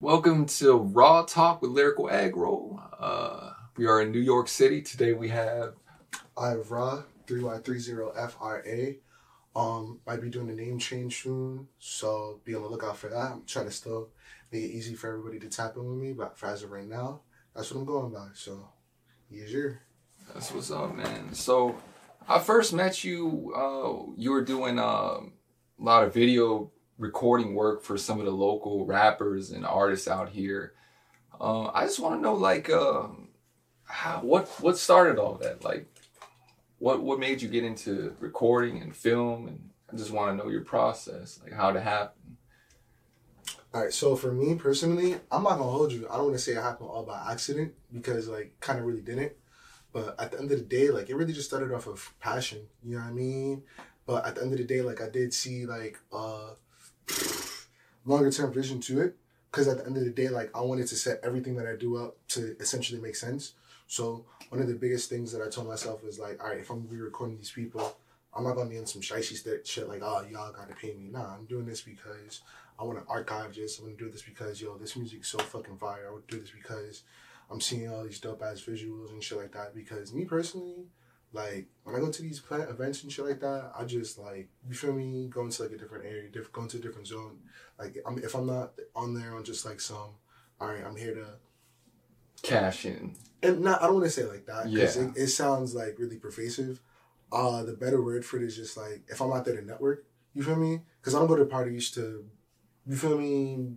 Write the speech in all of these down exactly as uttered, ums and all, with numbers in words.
Welcome to Raw Talk with Lyrical Aggro. Uh, we are in New York City. Today we have... I have Ra, three Y thirty F R A. Um, might be doing a name change soon, so be on the lookout for that. I'm trying to still make it easy for everybody to tap in with me, but as of right now, that's what I'm going by, so yes, sir. That's what's up, man. So, I first met you, uh, you were doing uh, a lot of video recording work for some of the local rappers and artists out here. Uh, I just want to know, like, uh, how, what what started all that? Like, what what made you get into recording and film? And I just want to know your process, like how it happened. All right, so for me personally, I'm not gonna hold you. I don't want to say it happened all by accident because, like, kind of really didn't. But at the end of the day, like, it really just started off of passion. You know what I mean? But at the end of the day, like, I did see like uh longer term vision to it. Because at the end of the day, like, I wanted to set everything that I do up to essentially make sense. So one of the biggest things that I told myself is like, all right, if I'm gonna be recording these people, I'm not gonna be on some shicey shit like, oh, y'all gotta pay me. Nah, I'm doing this because I want to archive this. I'm gonna do this because, yo, this music's so fucking fire. I would do this because I'm seeing all these dope ass visuals and shit like that. Because me personally, like, when I go to these plant events and shit like that, I just, like, you feel me, go into like a different area, diff- go into a different zone. Like, I'm, if I'm not on there on just like some, all right, I'm here to Cash in. And not, I don't want to say it like that because Yeah. it, it sounds like really pervasive. Uh, the better word for it is just like, if I'm out there to network, you feel me? Because I don't go to parties to, you feel me,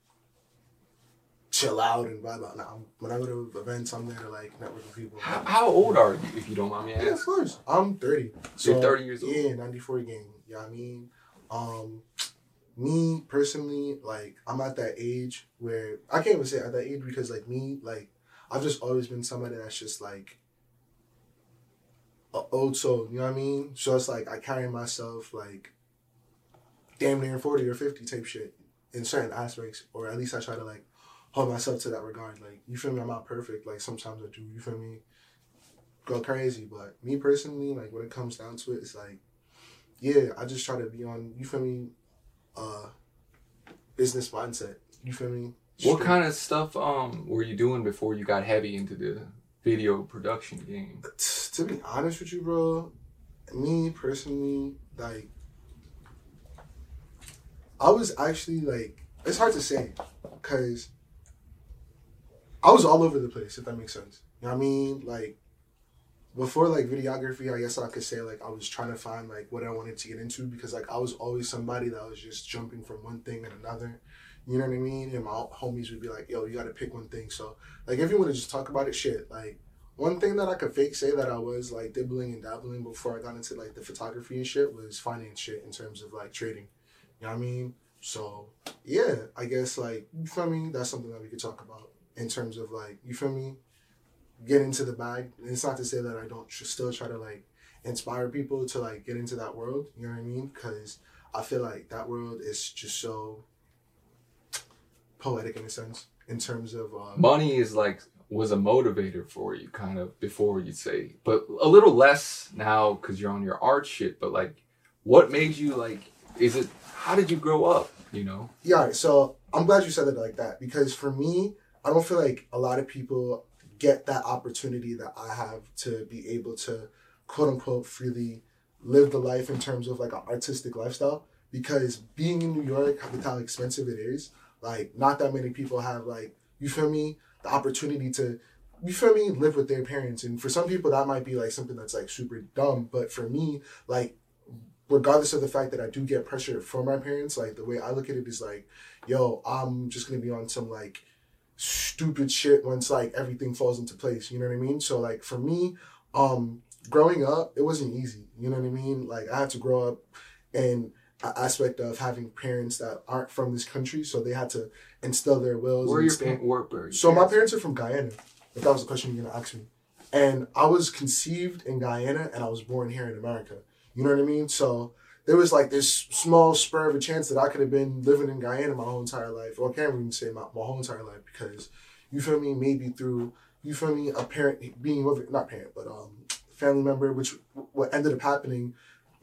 chill out and vibe out. Nah, when I go to events, I'm there to like network with people. How, how old are you, if you don't mind me asking? Yeah, of course. I'm thirty. So, You're thirty years old? Yeah, ninety-four game. You know what I mean? Um, me personally, like, I'm at that age where, I can't even say at that age because, like, me, like, I've just always been somebody that's just like an old soul, you know what I mean? So it's like I carry myself like damn near forty or fifty type shit in certain aspects, or at least I try to like hold myself to that regard. Like, you feel me? I'm not perfect. Like, sometimes I do, you feel me? Go crazy. But me personally, like, when it comes down to it, it's like, yeah, I just try to be on, you feel me, uh, business mindset. You feel me? What kind of stuff um were you doing before you got heavy into the video production game? To be honest with you, bro, me personally, like, I was actually, like, it's hard to say, because I was all over the place, if that makes sense. You know what I mean? Like, before, like, videography, I guess I could say, like, I was trying to find, like, what I wanted to get into, because, like, I was always somebody that was just jumping from one thing and another. You know what I mean? And my homies would be like, yo, you got to pick one thing. So, like, if you want to just talk about it, shit, like, one thing that I could fake say that I was, like, dibbling and dabbling before I got into, like, the photography and shit was finance shit in terms of, like, trading. You know what I mean? So, yeah, I guess, like, you feel me? That's something that we could talk about in terms of, like, you feel me? Get into the bag. And it's not to say that I don't tr- still try to, like, inspire people to, like, get into that world. You know what I mean? Because I feel like that world is just so poetic in a sense, in terms of uh, Money is like was a motivator for you, kind of before, you'd say, but a little less now because you're on your art shit. But like, what made you like? Is it? How did you grow up? You know? Yeah. All right, so I'm glad you said it like that, because for me, I don't feel like a lot of people get that opportunity that I have to be able to, quote unquote, freely live the life in terms of like an artistic lifestyle. Because being in New York, with how expensive it is, like, not that many people have, like, you feel me, the opportunity to, you feel me, live with their parents. And for some people, that might be, like, something that's, like, super dumb. But for me, like, regardless of the fact that I do get pressure from my parents, like, the way I look at it is, like, yo, I'm just going to be on some, like, stupid shit once, like, everything falls into place. You know what I mean? So, like, for me, um, growing up, it wasn't easy. You know what I mean? Like, I had to grow up and aspect of having parents that aren't from this country, so they had to instill their wills. Where are your parents? Where, where So parents? My parents are from Guyana, if that was the question you're gonna ask me. And I was conceived in Guyana, and I was born here in America. You know what I mean? So there was like this small spur of a chance that I could have been living in Guyana my whole entire life, or I can't even say my, my whole entire life, because, you feel me, maybe through, you feel me, a parent being with, not parent, but um family member, which what ended up happening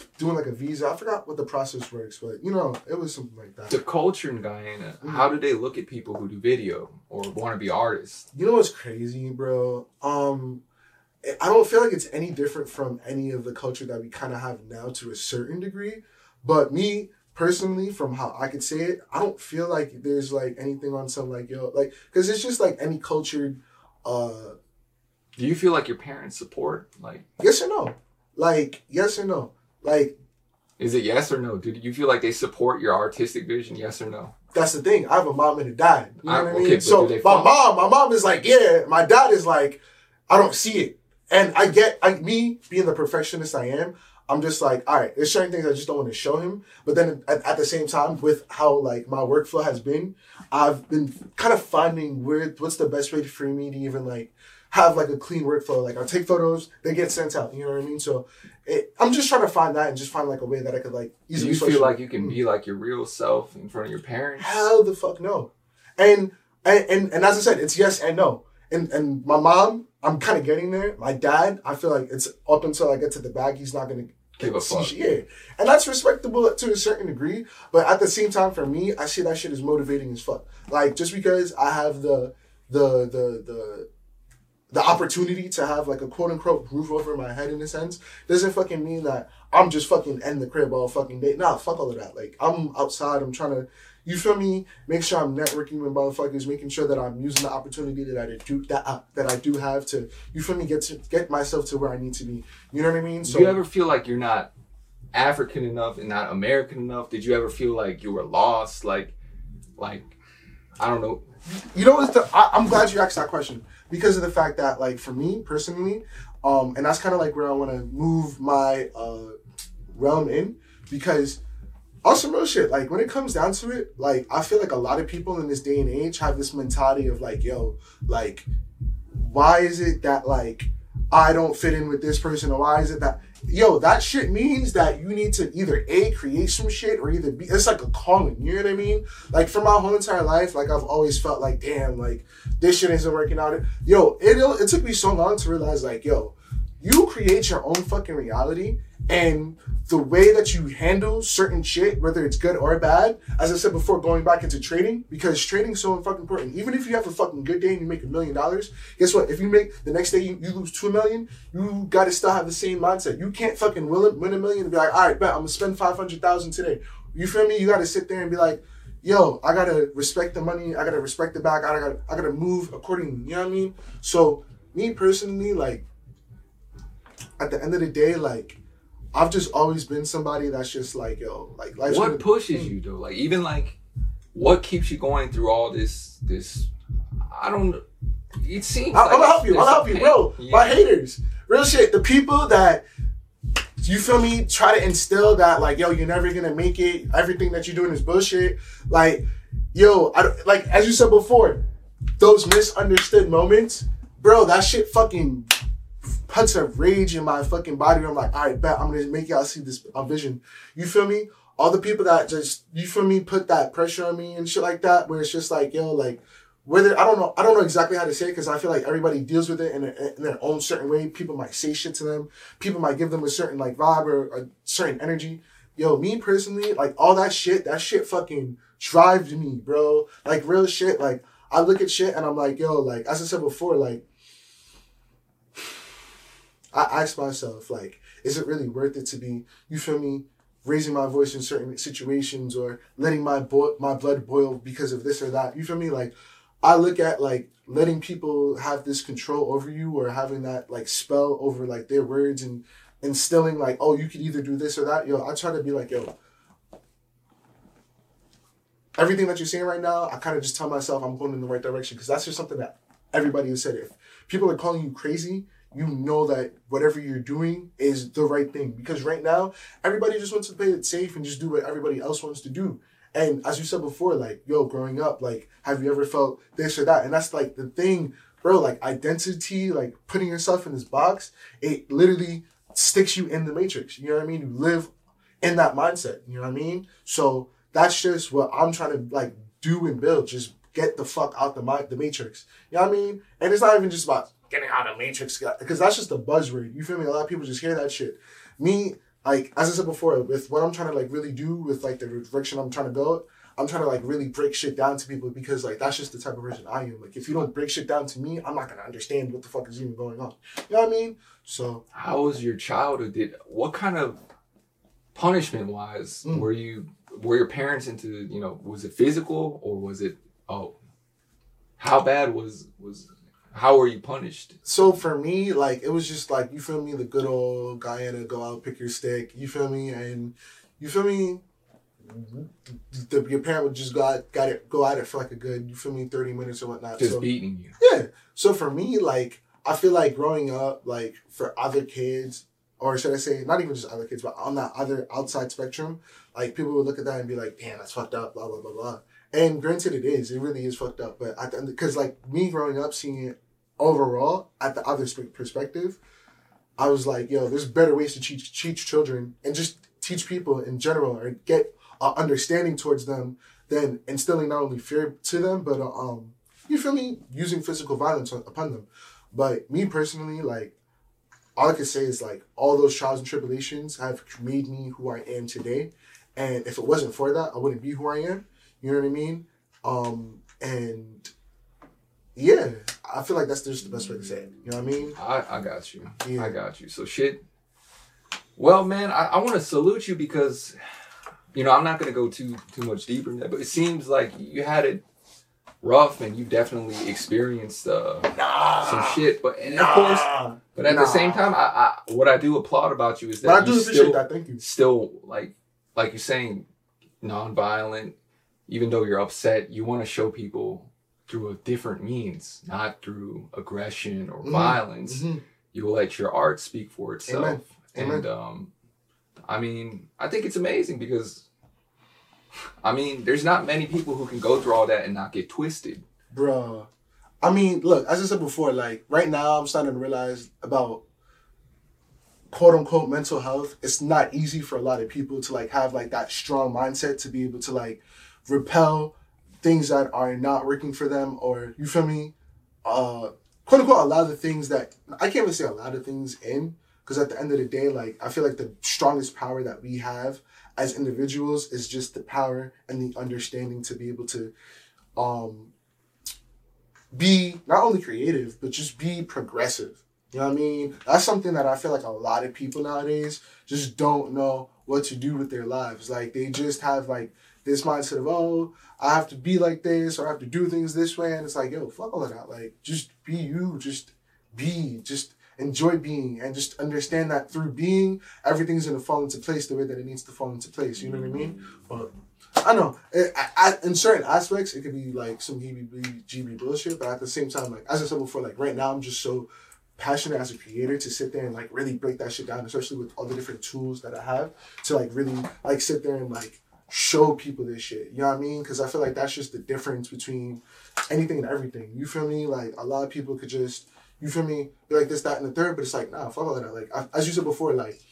doing like a visa. I forgot what the process works, but you know, it was something like that. The culture in Guyana, mm-hmm. how do they look at people who do video or want to be artists? You know what's crazy, bro? Um, I don't feel like it's any different from any of the culture that we kind of have now to a certain degree. But me personally, from how I could say it, I don't feel like there's like anything on some like yo like because it's just like any cultured. Uh, do you feel like your parents support like? Yes or no? Like yes or no? Like, is it yes or no? Do you feel like they support your artistic vision? Yes or no? That's the thing. I have a mom and a dad. You know I, what I mean? Okay, so my follow? mom, my mom is like, yeah. My dad is like, I don't see it. And I get, I me being the perfectionist I am, I'm just like, all right, there's certain things I just don't want to show him. But then at, at the same time, with how like my workflow has been, I've been kind of finding where what's the best way for me to even like have like a clean workflow. Like I'll take photos, they get sent out. You know what I mean? So it, I'm just trying to find that and just find like a way that I could like easily. Do you feel like you can be like your real self in front of your parents? Hell the fuck no. And and and, and as I said, it's yes and no. And and my mom, I'm kind of getting there. My dad, I feel like it's up until I get to the bag, he's not gonna give a fuck. Yeah, and that's respectable to a certain degree. But at the same time, for me, I see that shit as motivating as fuck. Like just because I have the the the the the opportunity to have like a quote unquote roof over my head in a sense doesn't fucking mean that I'm just fucking in the crib all fucking day. Nah, fuck all of that. Like I'm outside. I'm trying to. You feel me? Make sure I'm networking with motherfuckers, making sure that I'm using the opportunity that I do that uh, that I do have to. You feel me? Get to get myself to where I need to be. You know what I mean? So, do you ever feel like you're not African enough and not American enough? Did you ever feel like you were lost? Like, like I don't know. You know what's the? I, I'm glad you asked that question because of the fact that, like, for me personally, um, and that's kind of like where I want to move my uh, realm in because. Also, real shit, like, when it comes down to it, like, I feel like a lot of people in this day and age have this mentality of, like, yo, like, why is it that, like, I don't fit in with this person, or why is it that, yo, that shit means that you need to either, A, create some shit, or either be, it's like a calling, you know what I mean? Like, for my whole entire life, like, I've always felt like, damn, like, this shit isn't working out. Yo, it, it took me so long to realize, like, yo, you create your own fucking reality, and the way that you handle certain shit, whether it's good or bad, as I said before, going back into trading, because trading's so fucking important. Even if you have a fucking good day and you make a million dollars, guess what? If you make, the next day you, you lose two million, you gotta still have the same mindset. You can't fucking win, win a million and be like, all right, bet, I'm gonna spend five hundred thousand today. You feel me? You gotta sit there and be like, yo, I gotta respect the money, I gotta respect the bag, I gotta, I gotta move accordingly, you know what I mean? So, me personally, like, at the end of the day, like, I've just always been somebody that's just like, yo, like life's what gonna, pushes you though? Like even like what keeps you going through all this this I don't it seems I, like I'm gonna help you, I'm gonna help you, bro. Yeah. My haters. Real shit. The people that you feel me try to instill that like, yo, you're never gonna make it, everything that you're doing is bullshit. Like, yo, I don't, like as you said before, those misunderstood moments, bro, that shit fucking puts a rage in my fucking body. I'm like, all right, bet I'm gonna make y'all see this uh, vision. You feel me? All the people that just, you feel me, put that pressure on me and shit like that, where it's just like, yo, like, whether, I don't know, I don't know exactly how to say it because I feel like everybody deals with it in, a, in their own certain way. People might say shit to them. People might give them a certain like vibe or a certain energy. Yo, me personally, like all that shit, that shit fucking drives me, bro. Like real shit. Like I look at shit and I'm like, yo, like, as I said before, like, I ask myself, like, is it really worth it to be, you feel me, raising my voice in certain situations or letting my bo- my blood boil because of this or that? You feel me? Like, I look at, like, letting people have this control over you or having that, like, spell over, like, their words and instilling, like, oh, you could either do this or that. Yo, I try to be like, yo, everything that you're saying right now, I kind of just tell myself I'm going in the right direction because that's just something that everybody has said. If people are calling you crazy, you know that whatever you're doing is the right thing. Because right now, everybody just wants to play it safe and just do what everybody else wants to do. And as you said before, like, yo, growing up, like, have you ever felt this or that? And that's, like, the thing, bro, like, identity, like, putting yourself in this box, it literally sticks you in the matrix. You know what I mean? You live in that mindset. You know what I mean? So that's just what I'm trying to, like, do and build. Just get the fuck out the, the matrix. You know what I mean? And it's not even just about getting out of the matrix, because that's just a buzzword. You feel me? A lot of people just hear that shit. Me, like as I said before, with what I'm trying to like really do with like the direction I'm trying to go, I'm trying to like really break shit down to people because like that's just the type of person I am. Like if you don't break shit down to me, I'm not gonna understand what the fuck is even going on. You know what I mean? So how was your childhood? Did what kind of punishment wise Mm. were you were your parents into, you know, was it physical or was it oh how bad was was how were you punished? So for me, like, it was just like, you feel me, the good old Guyana, go out, pick your stick, you feel me, and you feel me, the, your parent would just go out, got it, go at it for like a good, you feel me, thirty minutes or whatnot. Just so, beating you. Yeah. So for me, like, I feel like growing up, like, for other kids, or should I say, not even just other kids, but on that other outside spectrum, like, people would look at that and be like, damn, that's fucked up, blah, blah, blah, blah. And granted, it is. It really is fucked up. But at the end, because like me growing up, seeing it overall at the other perspective, I was like, yo, there's better ways to teach teach children and just teach people in general or get uh, understanding towards them than instilling not only fear to them, but uh, um, you feel me, using physical violence on, upon them. But me personally, like, all I can say is like all those trials and tribulations have made me who I am today. And if it wasn't for that, I wouldn't be who I am. You know what I mean? Um, and yeah, I feel like that's just the best way to say it. You know what I mean? I, I got you. Yeah. I got you. So shit. Well, man, I, I want to salute you because, you know, I'm not going to go too too much deeper in that, but it seems like you had it rough and you definitely experienced uh, Nah, some shit. But and nah, of course, but at nah. the same time, I, I what I do applaud about you is that But I do you appreciate still, that. Thank you. still like like you're saying, nonviolent. Even though you're upset, you want to show people through a different means, not through aggression or Mm-hmm. violence. Mm-hmm. You will let your art speak for itself. Amen. Amen. And um, I mean, I think it's amazing because, I mean, there's not many people who can go through all that and not get twisted. Bruh. I mean, look, as I said before, like, right now I'm starting to realize about quote unquote mental health. It's not easy for a lot of people to like have like that strong mindset to be able to like repel things that are not working for them, or you feel me, uh quote unquote a lot of the things that I can't even say a lot of things in, because at the end of the day, like, I feel like the strongest power that we have as individuals is just the power and the understanding to be able to um be not only creative but just be progressive. You know what I mean? That's something that I feel like a lot of people nowadays just don't know what to do with their lives. Like, they just have like this mindset of, oh, I have to be like this or I have to do things this way. And it's like, yo, fuck all of that. Like, just be you. Just be. Just enjoy being. And just understand that through being, everything's going to fall into place the way that it needs to fall into place. You know what I mean? But I know. It, I, I, in certain aspects, it could be like some G B bullshit. But at the same time, like, as I said before, like, right now I'm just so passionate as a creator to sit there and like really break that shit down, especially with all the different tools that I have to like really like sit there and like show people this shit. You know what I mean? Because I feel like that's just the difference between anything and everything. You feel me? Like, a lot of people could just, you feel me, be like this, that, and the third, but it's like, nah, fuck all of that. Like, I, as you said before, like,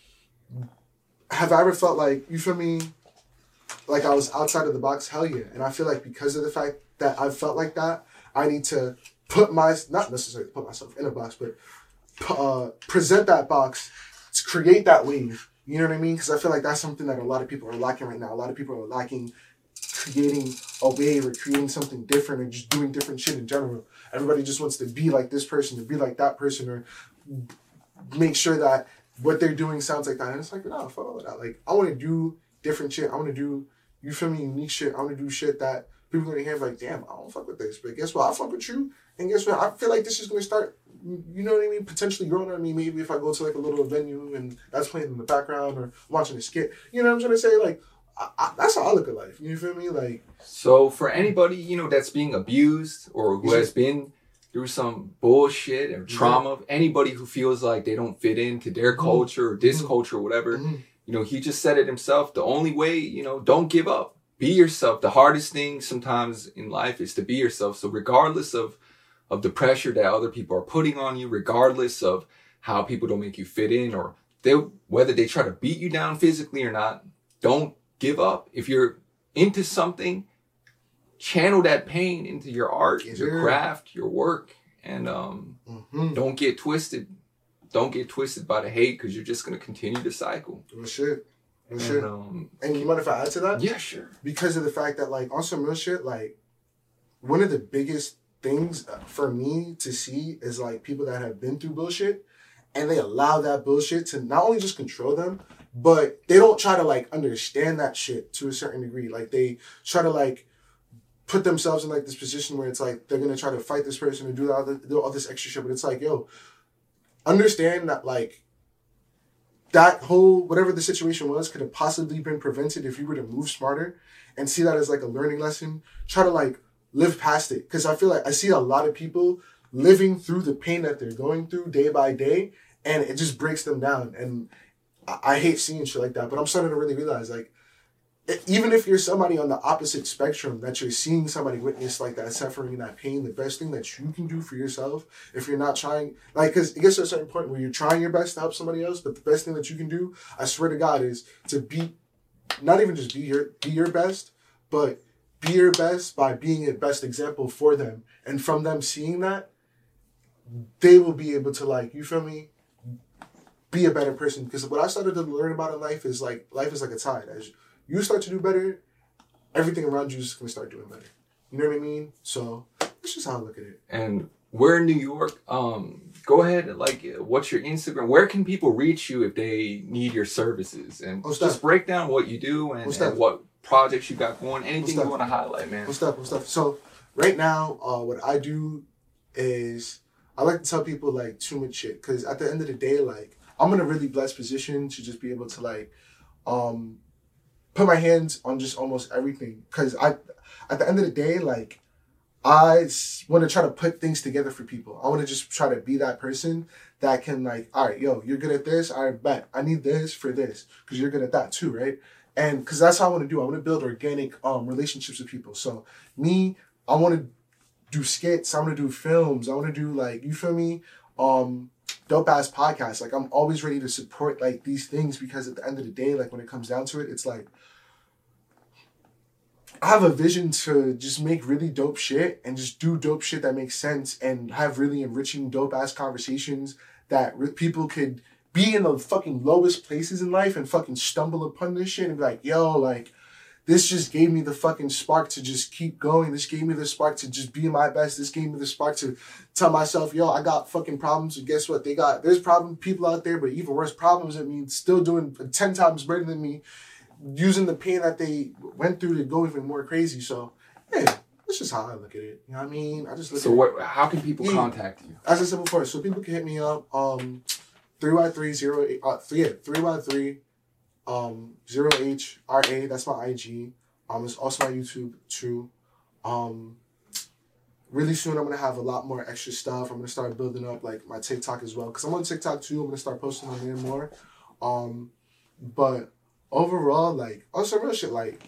have I ever felt like, you feel me, like I was outside of the box? Hell yeah. And I feel like because of the fact that I felt like that, I need to put my, not necessarily put myself in a box, but uh, present that box to create that wave. You know what I mean? Because I feel like that's something that a lot of people are lacking right now. A lot of people are lacking creating a wave or creating something different or just doing different shit in general. Everybody just wants to be like this person or be like that person or make sure that what they're doing sounds like that. And it's like, no, fuck all of that. Like, I want to do different shit. I want to do, you feel me, unique shit. I want to do shit that people are going to hear like, damn, I don't fuck with this. But guess what? I fuck with you. And guess what? I feel like this is going to start, you know what I mean, potentially growing on me. Maybe if I go to like a little venue and that's playing in the background or watching a skit. You know what I'm trying to say? Like, I, I, that's how I look at life. You feel me? Like, so for anybody, you know, that's being abused or who has been through some bullshit or trauma, yeah. Anybody who feels like they don't fit into their mm-hmm. culture or this mm-hmm. culture or whatever, mm-hmm. you know, he just said it himself. The only way, you know, don't give up. Be yourself. The hardest thing sometimes in life is to be yourself. So regardless of of the pressure that other people are putting on you, regardless of how people don't make you fit in or they whether they try to beat you down physically or not, don't give up. If you're into something, channel that pain into your art, yeah. your craft, your work, and um, mm-hmm. don't get twisted. don't get twisted by the hate because you're just gonna continue to cycle. Real shit. Real And, shit. um, And you mind if I add to that? yeah, sure. Because of the fact that, like, on some real shit, like, one of the biggest things for me to see is, like, people that have been through bullshit and they allow that bullshit to not only just control them, but they don't try to, like, understand that shit to a certain degree. Like, they try to, like, put themselves in, like, this position where it's, like, they're going to try to fight this person and do all, the, do all this extra shit. But it's like, yo, understand that, like, that whole, whatever the situation was, could have possibly been prevented if you were to move smarter and see that as like a learning lesson. Try to like live past it. Because I feel like I see a lot of people living through the pain that they're going through day by day, and it just breaks them down. And I, I hate seeing shit like that. But I'm starting to really realize, like, even if you're somebody on the opposite spectrum, that you're seeing somebody witness like that suffering and that pain, the best thing that you can do for yourself, if you're not trying, like, because it gets to a certain point where you're trying your best to help somebody else, but the best thing that you can do, I swear to God, is to be, not even just be your, be your best, but be your best by being a best example for them. And from them seeing that, they will be able to, like, you feel me, be a better person. Because what I started to learn about in life is, like, life is like a tide. As you start to do better, everything around you is going to start doing better. You know what I mean? So that's just how I look at it. And we're in New York. Um, go ahead. Like, what's your Instagram? Where can people reach you if they need your services? And What's just that? break down what you do and, What's and that? what projects you got going. Anything What's you that? want to highlight, man. What's up? What's up? So right now, uh, what I do is I like to tell people, like, too much shit. Because at the end of the day, like, I'm in a really blessed position to just be able to, like, um, put my hands on just almost everything. Because I, at the end of the day, like, I want to try to put things together for people. I want to just try to be that person that can, like, all right, yo, you're good at this. All right, bet. I need this for this because you're good at that too, right? And because that's how I want to do. I want to build organic um, relationships with people. So me, I want to do skits. I want to do films. I want to do, like, you feel me? Um, dope ass podcasts. Like, I'm always ready to support, like, these things because at the end of the day, like, when it comes down to it, it's like, I have a vision to just make really dope shit and just do dope shit that makes sense and have really enriching dope ass conversations that re- people could be in the fucking lowest places in life and fucking stumble upon this shit and be like, yo, like, this just gave me the fucking spark to just keep going. This gave me the spark to just be my best. This gave me the spark to tell myself, yo, I got fucking problems. And guess what? They got, there's problem people out there, but even worse problems than me, still doing ten times better than me, using the pain that they went through to go even more crazy. So, yeah, that's just how I look at it. You know what I mean? I just look So at what? How can people Yeah. contact you? As I said before, so people can hit me up, um, three Y three zero eight, uh, three, yeah, three Y three, um, zero H R A, that's my I G. Um, it's also my YouTube too. Um, really soon I'm gonna have a lot more extra stuff. I'm gonna start building up, like, my TikTok as well, because I'm on TikTok too. I'm gonna start posting on there more. Um, but overall, like, on some real shit, like,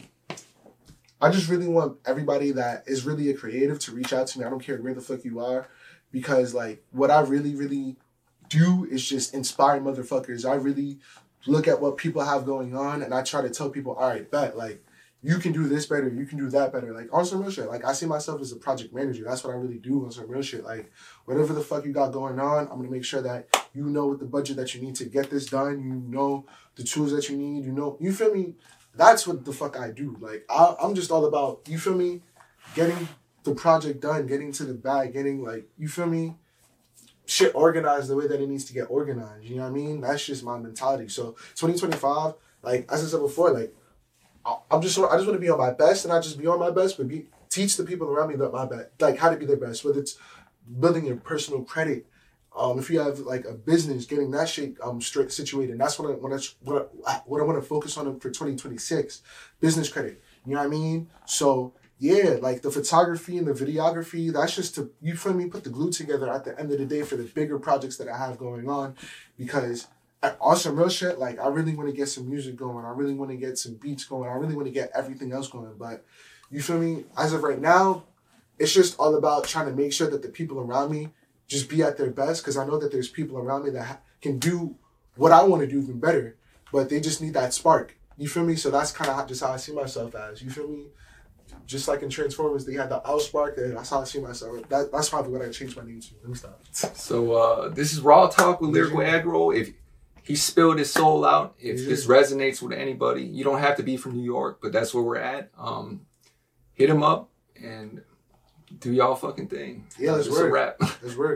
I just really want everybody that is really a creative to reach out to me. I don't care where the fuck you are, because, like, what I really, really do is just inspire motherfuckers. I really look at what people have going on, and I try to tell people, all right, bet, like, you can do this better, you can do that better. Like, on some real shit, like, I see myself as a project manager. That's what I really do on some real shit. Like, whatever the fuck you got going on, I'm gonna make sure that you know what the budget that you need to get this done. You know the tools that you need. You know, you feel me? That's what the fuck I do. Like, I, I'm just all about, you feel me, getting the project done, getting to the bag, getting, like, you feel me, shit organized the way that it needs to get organized. You know what I mean? That's just my mentality. So twenty twenty-five, like, as I said before, like, I'm just, I just want to be on my best, and not just be on my best, but be teach the people around me that my best, like, how to be their best. Whether it's building your personal credit, um, if you have, like, a business, getting that shit um straight situated. And that's what I what I what I, what I want to focus on for twenty twenty-six, business credit. You know what I mean? So yeah, like, the photography and the videography, that's just to, you feel me, put the glue together at the end of the day for the bigger projects that I have going on, because. On some real shit, like, I really want to get some music going. I really want to get some beats going. I really want to get everything else going. But, you feel me? As of right now, it's just all about trying to make sure that the people around me just be at their best. Because I know that there's people around me that ha- can do what I want to do even better. But they just need that spark. You feel me? So that's kind of just how I see myself as. You feel me? Just like in Transformers, they had the Outspark, and that's how I see myself. That, that's probably what I changed my name to. Let me stop. So uh, this is Raw Talk with Lyrical Aggro. If he spilled his soul out, if yeah. this resonates with anybody, you don't have to be from New York, but that's where we're at. Um, hit him up and do y'all fucking thing. Yeah, let's work. a wrap. Let's work.